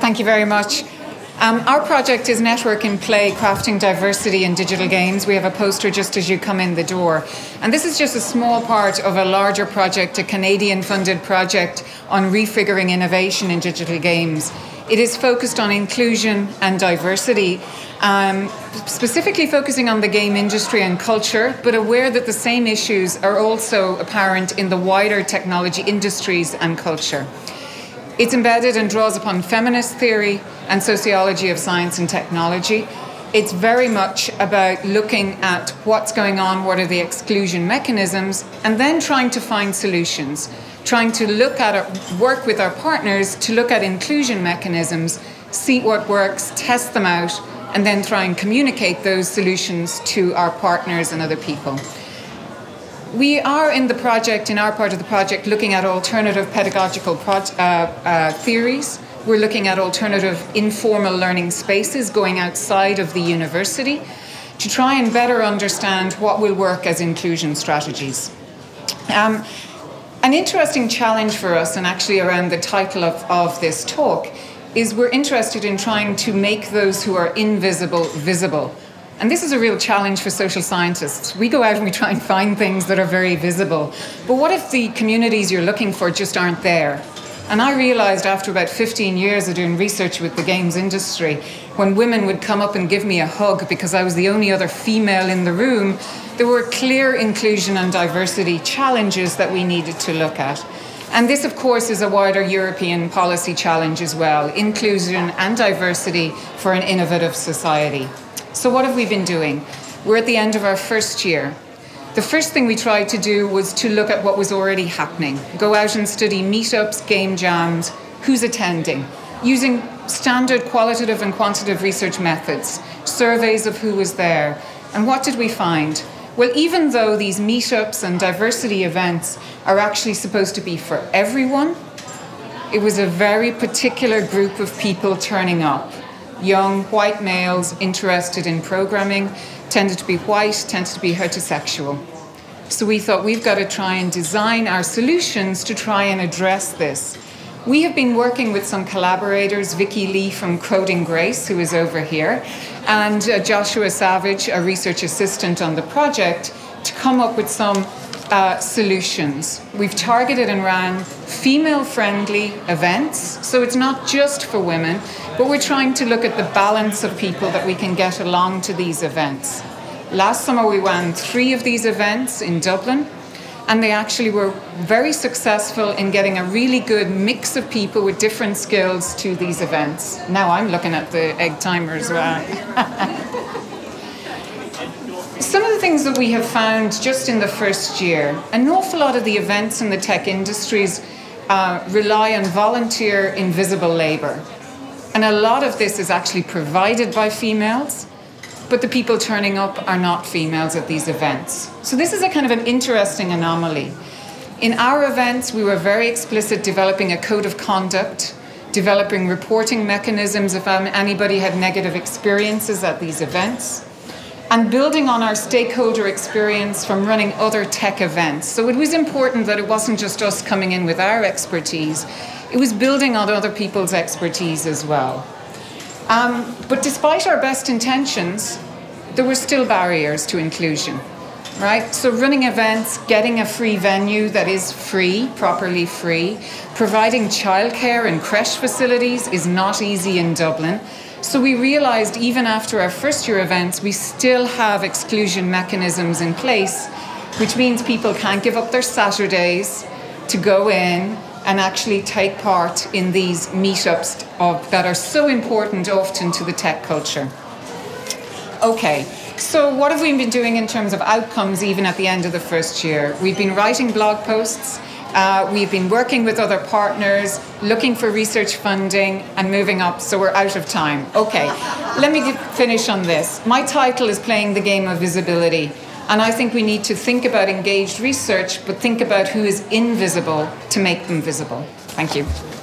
Thank you very much. Our project is Network in Play, Crafting Diversity in Digital Games. We have a poster just as you come in the door. And this is just a small part of a larger project, a Canadian-funded project on refiguring innovation in digital games. It is focused on inclusion and diversity, specifically focusing on the game industry and culture, but aware that the same issues are also apparent in the wider technology industries and culture. It's embedded and draws upon feminist theory and sociology of science and technology. It's very much about looking at what's going on, what are the exclusion mechanisms, and then trying to find solutions, trying to look at it, work with our partners to look at inclusion mechanisms, see what works, test them out, and then try and communicate those solutions to our partners and other people. We are in our part of the project, looking at alternative pedagogical theories. We're looking at alternative informal learning spaces going outside of the university to try and better understand what will work as inclusion strategies. An interesting challenge for us, and actually around the title of this talk, is we're interested in trying to make those who are invisible visible. And this is a real challenge for social scientists. We go out and we try and find things that are very visible. But what if the communities you're looking for just aren't there? And I realized after about 15 years of doing research with the games industry, when women would come up and give me a hug because I was the only other female in the room, there were clear inclusion and diversity challenges that we needed to look at. And this, of course, is a wider European policy challenge as well, inclusion and diversity for an innovative society. So what have we been doing? We're at the end of our first year. The first thing we tried to do was to look at what was already happening. Go out and study meetups, game jams, who's attending, using standard qualitative and quantitative research methods, surveys of who was there. And what did we find? Well, even though these meetups and diversity events are actually supposed to be for everyone, it was a very particular group of people turning up. Young white males interested in programming, tended to be white, tended to be heterosexual. So we thought we've got to try and design our solutions to try and address this. We have been working with some collaborators, Vicky Lee from Coding Grace, who is over here, and Joshua Savage, a research assistant on the project, to come up with some solutions. We've targeted and ran female-friendly events, so it's not just for women, but we're trying to look at the balance of people that we can get along to these events. Last summer we ran 3 of these events in Dublin, and they actually were very successful in getting a really good mix of people with different skills to these events. Now I'm looking at the egg timer as well. Some of the things that we have found just in the first year, an awful lot of the events in the tech industries rely on volunteer invisible labour. And a lot of this is actually provided by females, but the people turning up are not females at these events. So this is a kind of an interesting anomaly. In our events, we were very explicit developing a code of conduct, developing reporting mechanisms if anybody had negative experiences at these events, and building on our stakeholder experience from running other tech events. So it was important that it wasn't just us coming in with our expertise, it was building on other people's expertise as well. But despite our best intentions, there were still barriers to inclusion, right? So running events, getting a free venue that is free, properly free, providing childcare and creche facilities is not easy in Dublin. So we realized even after our first year events, we still have exclusion mechanisms in place, which means people can't give up their Saturdays to go in and actually take part in these meetups that are so important often to the tech culture. Okay, so what have we been doing in terms of outcomes even at the end of the first year? We've been writing blog posts, we've been working with other partners, looking for research funding and moving up, so we're out of time. Okay, let me finish on this. My title is Playing the Game of Visibility. And I think we need to think about engaged research, but think about who is invisible to make them visible. Thank you.